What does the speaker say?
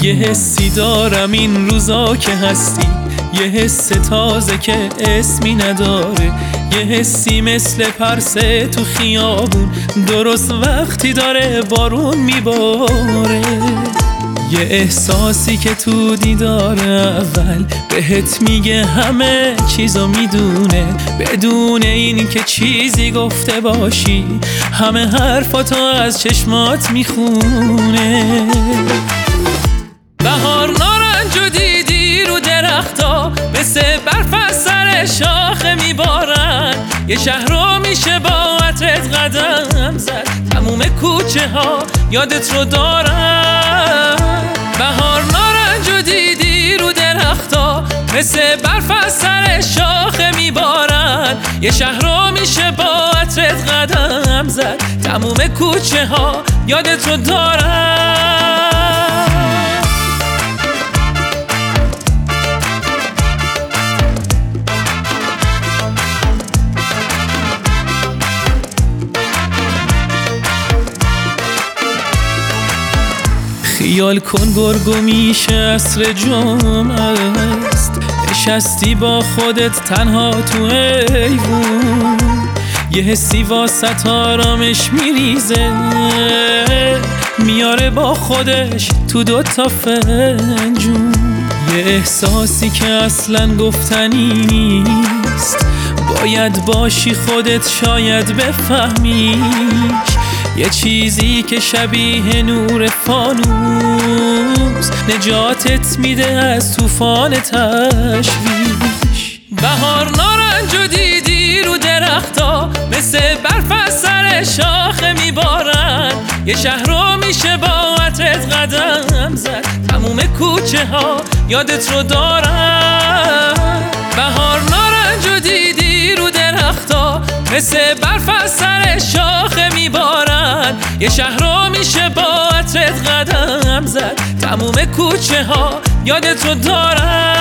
یه حسی دارم این روزا که هستی، یه حس تازه که اسمی نداره، یه حسی مثل پرسه تو خیابون درست وقتی داره بارون میباره، یه احساسی که تو دیدار اول بهت میگه همه چیزو میدونه، بدون این که چیزی گفته باشی همه حرفاتو از چشمات میخونه. بهار نارنجو دیدی رو درختا مثل برف از سر شاخه میبارن، یه شهر رو میشه با عطرت قدم زد، تموم کوچه ها یادت رو دارن. بهار نارنجو دیدی رو درختا مثل برف از سر شاخه میبارن، یه شهر رو میشه با عطرت قدم زد، تموم کوچه ها یادت رو دارن. خیال کن گرگو میشه عصر جمعه است، نشستی با خودت تنها تو ایوون، یه حسی واسط آرامش میریزه میاره با خودش تو 2 فنجون، یه احساسی که اصلا گفتنی نیست، باید باشی خودت شاید بفهمیش، یه چیزی که شبیه نور فانوس نجاتت میده از طوفان تشویش. بهار نارنجو دیدی رو درختا مثل برف از سر شاخه میبارن، یه شهر رو میشه با عطرت قدم زد، تموم کوچه ها یادت رو دارن. بهار نارنجو دیدی رو درختا مثل برف از سر شاخه میبارن، یه شهر رو میشه با عطرت قدم زد، تموم کوچه ها یادت رو دارن.